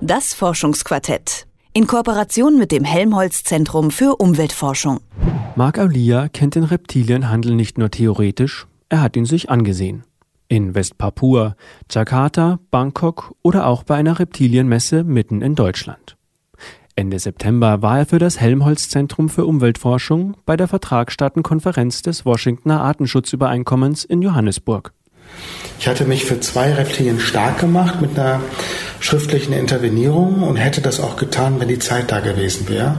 Das Forschungsquartett. In Kooperation mit dem Helmholtz-Zentrum für Umweltforschung. Marc Aulier kennt den Reptilienhandel nicht nur theoretisch, er hat ihn sich angesehen. In Westpapua, Jakarta, Bangkok oder auch bei einer Reptilienmesse mitten in Deutschland. Ende September war er für das Helmholtz-Zentrum für Umweltforschung bei der Vertragsstaatenkonferenz des Washingtoner Artenschutzübereinkommens in Johannesburg. Ich hatte mich für 2 Reptilien stark gemacht mit einer schriftlichen Intervenierung und hätte das auch getan, wenn die Zeit da gewesen wäre.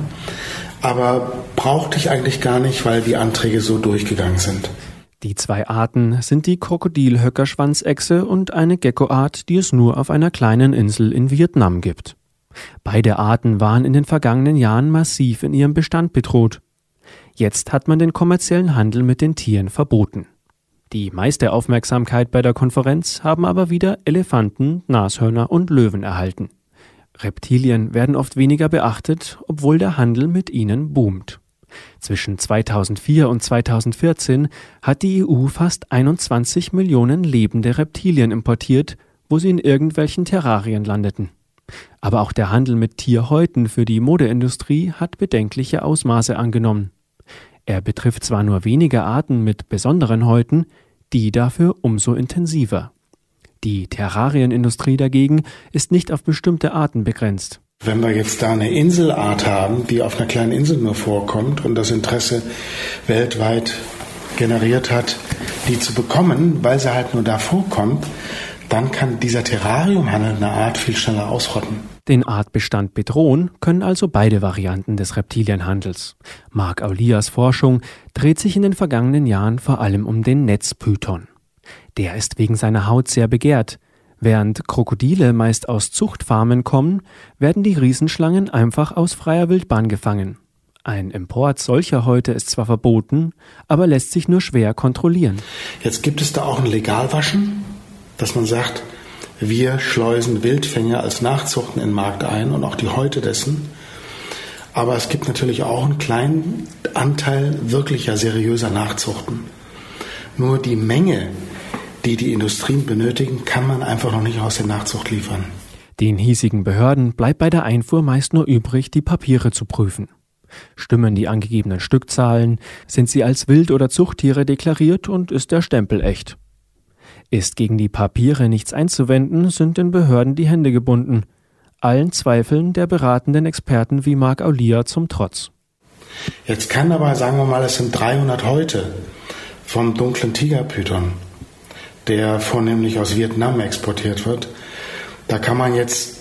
Aber brauchte ich eigentlich gar nicht, weil die Anträge so durchgegangen sind. Die 2 Arten sind die Krokodilhöckerschwanzechse und eine Geckoart, die es nur auf einer kleinen Insel in Vietnam gibt. Beide Arten waren in den vergangenen Jahren massiv in ihrem Bestand bedroht. Jetzt hat man den kommerziellen Handel mit den Tieren verboten. Die meiste Aufmerksamkeit bei der Konferenz haben aber wieder Elefanten, Nashörner und Löwen erhalten. Reptilien werden oft weniger beachtet, obwohl der Handel mit ihnen boomt. Zwischen 2004 und 2014 hat die EU fast 21 Millionen lebende Reptilien importiert, wo sie in irgendwelchen Terrarien landeten. Aber auch der Handel mit Tierhäuten für die Modeindustrie hat bedenkliche Ausmaße angenommen. Er betrifft zwar nur wenige Arten mit besonderen Häuten, die dafür umso intensiver. Die Terrarienindustrie dagegen ist nicht auf bestimmte Arten begrenzt. Wenn wir jetzt da eine Inselart haben, die auf einer kleinen Insel nur vorkommt und das Interesse weltweit generiert hat, die zu bekommen, weil sie halt nur da vorkommt, dann kann dieser Terrariumhandel eine Art viel schneller ausrotten. Den Artbestand bedrohen können also beide Varianten des Reptilienhandels. Marc Auliers Forschung dreht sich in den vergangenen Jahren vor allem um den Netzpython. Der ist wegen seiner Haut sehr begehrt. Während Krokodile meist aus Zuchtfarmen kommen, werden die Riesenschlangen einfach aus freier Wildbahn gefangen. Ein Import solcher Häute ist zwar verboten, aber lässt sich nur schwer kontrollieren. Jetzt gibt es da auch ein Legalwaschen, dass man sagt, wir schleusen Wildfänge als Nachzuchten in den Markt ein und auch die Häute dessen. Aber es gibt natürlich auch einen kleinen Anteil wirklicher seriöser Nachzuchten. Nur die Menge, die Industrien benötigen, kann man einfach noch nicht aus der Nachzucht liefern. Den hiesigen Behörden bleibt bei der Einfuhr meist nur übrig, die Papiere zu prüfen. Stimmen die angegebenen Stückzahlen, sind sie als Wild- oder Zuchttiere deklariert und ist der Stempel echt. Ist gegen die Papiere nichts einzuwenden, sind den Behörden die Hände gebunden. Allen Zweifeln der beratenden Experten wie Marc Aulier zum Trotz. Jetzt kann aber, sagen wir mal, es sind 300 Häute vom dunklen Tigerpython, der vornehmlich aus Vietnam exportiert wird. Da kann man jetzt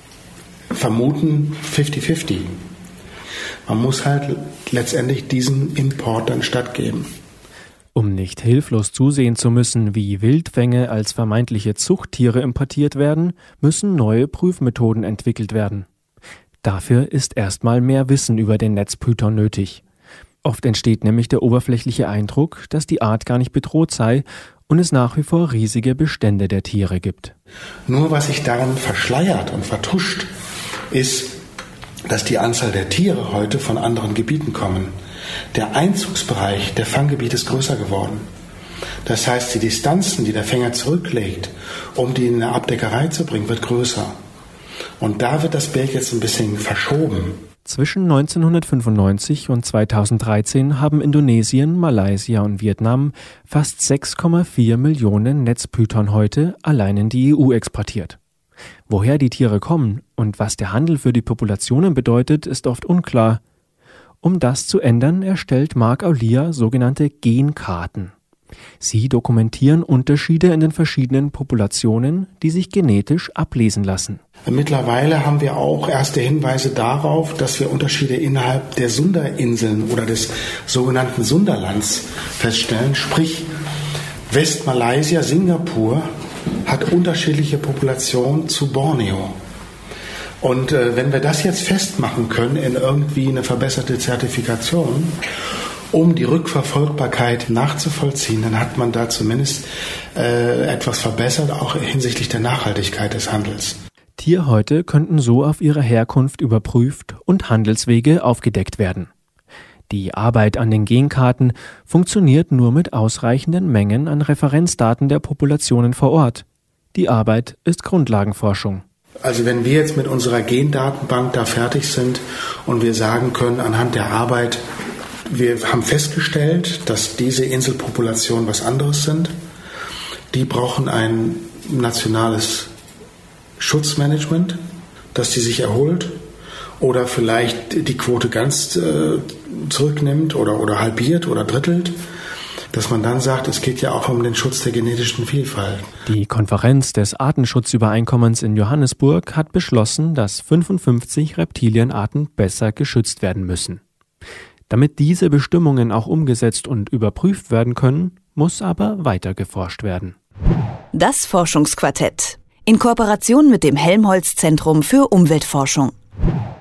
vermuten 50-50. Man muss halt letztendlich diesen Import dann stattgeben. Um nicht hilflos zusehen zu müssen, wie Wildfänge als vermeintliche Zuchttiere importiert werden, müssen neue Prüfmethoden entwickelt werden. Dafür ist erstmal mehr Wissen über den Netzpython nötig. Oft entsteht nämlich der oberflächliche Eindruck, dass die Art gar nicht bedroht sei und es nach wie vor riesige Bestände der Tiere gibt. Nur was sich daran verschleiert und vertuscht, ist, dass die Anzahl der Tiere heute von anderen Gebieten kommen. Der Einzugsbereich der Fanggebiete ist größer geworden. Das heißt, die Distanzen, die der Fänger zurücklegt, um die in eine Abdeckerei zu bringen, wird größer. Und da wird das Bild jetzt ein bisschen verschoben. Zwischen 1995 und 2013 haben Indonesien, Malaysia und Vietnam fast 6,4 Millionen Netzpythonhäute allein in die EU exportiert. Woher die Tiere kommen und was der Handel für die Populationen bedeutet, ist oft unklar. Um das zu ändern, erstellt Marc Aulier sogenannte Genkarten. Sie dokumentieren Unterschiede in den verschiedenen Populationen, die sich genetisch ablesen lassen. Mittlerweile haben wir auch erste Hinweise darauf, dass wir Unterschiede innerhalb der Sunderinseln oder des sogenannten Sunderlands feststellen. Sprich, Westmalaysia, Singapur hat unterschiedliche Populationen zu Borneo. Und wenn wir das jetzt festmachen können in irgendwie eine verbesserte Zertifikation, um die Rückverfolgbarkeit nachzuvollziehen, dann hat man da zumindest etwas verbessert, auch hinsichtlich der Nachhaltigkeit des Handels. Tierhäute könnten so auf ihre Herkunft überprüft und Handelswege aufgedeckt werden. Die Arbeit an den Genkarten funktioniert nur mit ausreichenden Mengen an Referenzdaten der Populationen vor Ort. Die Arbeit ist Grundlagenforschung. Also wenn wir jetzt mit unserer Gendatenbank da fertig sind und wir sagen können, anhand der Arbeit, wir haben festgestellt, dass diese Inselpopulationen was anderes sind, die brauchen ein nationales Schutzmanagement, dass die sich erholt oder vielleicht die Quote ganz zurücknimmt oder halbiert oder drittelt, dass man dann sagt, es geht ja auch um den Schutz der genetischen Vielfalt. Die Konferenz des Artenschutzübereinkommens in Johannesburg hat beschlossen, dass 55 Reptilienarten besser geschützt werden müssen. Damit diese Bestimmungen auch umgesetzt und überprüft werden können, muss aber weiter geforscht werden. Das Forschungsquartett in Kooperation mit dem Helmholtz Zentrum für Umweltforschung.